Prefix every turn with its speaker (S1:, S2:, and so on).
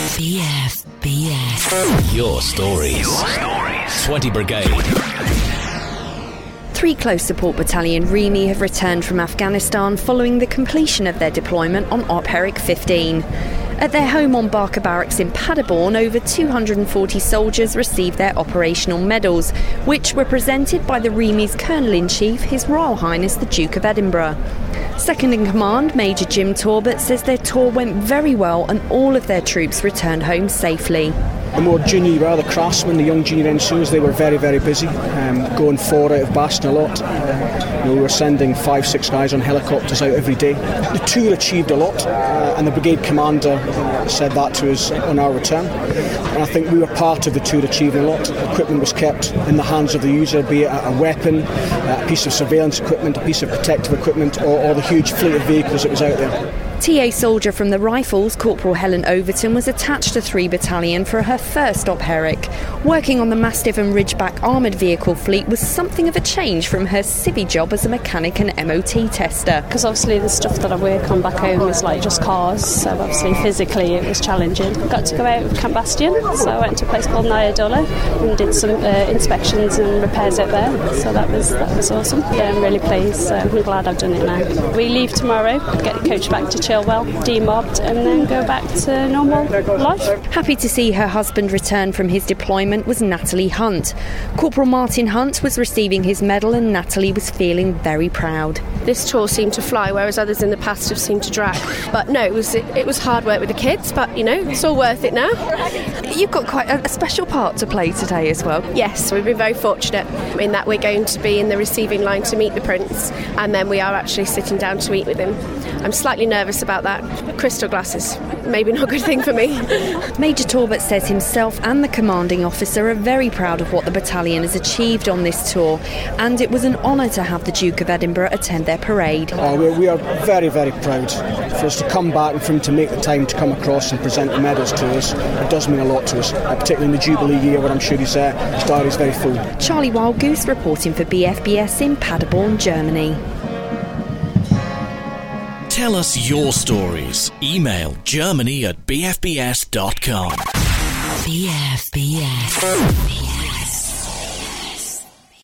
S1: BFBS. Your stories. 20 Brigade.
S2: 3 Close Support Battalion REME have returned from Afghanistan following the completion of their deployment on Op Herrick 15. At their home on Barker Barracks in Paderborn, over 240 soldiers received their operational medals, which were presented by the REME's Colonel-in-Chief, His Royal Highness the Duke of Edinburgh. Second in command, Major Jim Talbot, says their tour went very well and all of their troops returned home safely.
S3: The more junior you are, the craftsmen, the young junior NCOs, they were very, very busy, going forward out of Bastion a lot. We were sending 5-6 guys on helicopters out every day. The tour achieved a lot, and the brigade commander said that to us on our return. And I think we were part of the tour achieving a lot. Equipment was kept in the hands of the user, be it a weapon, a piece of surveillance equipment, a piece of protective equipment, or the huge fleet of vehicles that was out there.
S2: TA soldier from the Rifles, Corporal Helen Overton, was attached to 3 Battalion for her first Op Herrick. Working on the Mastiff and Ridgeback armoured vehicle fleet was something of a change from her civvy job as a mechanic and MOT tester.
S4: Because obviously the stuff that I work on back home is like just cars, so obviously physically it was challenging. Got to go out with Camp Bastion, so I went to a place called Nyadullah and did some inspections and repairs out there, so that was awesome. Yeah, I'm really pleased, so I'm glad I've done it now. We leave tomorrow, get the coach back to Chilwell, demobbed, and then go back to normal life.
S2: Happy to see her husband return from his deployment was Natalie Hunt. Corporal Martin Hunt was receiving his medal and Natalie was feeling very proud.
S5: This tour seemed to fly, whereas others in the past have seemed to drag. But no, it was hard work with the kids, but you know, it's all worth it now.
S6: You've got quite a special part to play today as well.
S5: Yes, we've been very fortunate in that we're going to be in the receiving line to meet the Prince, and then we are actually sitting down to eat with him. I'm slightly nervous about that. Crystal glasses, maybe not a good thing for me.
S2: Major Talbot says himself and the commanding officer are very proud of what the battalion has achieved on this tour, and it was an honour to have the Duke of Edinburgh attend their parade.
S3: We are very, very proud. For us to come back and for him to make the time to come across and present the medals to us, it does mean a lot to us, particularly in the Jubilee year where I'm sure his diary is very full.
S2: Charlie Wildgoose reporting for BFBS in Paderborn, Germany.
S1: Tell us your stories. Email germany@bfbs.com.
S6: BFBS.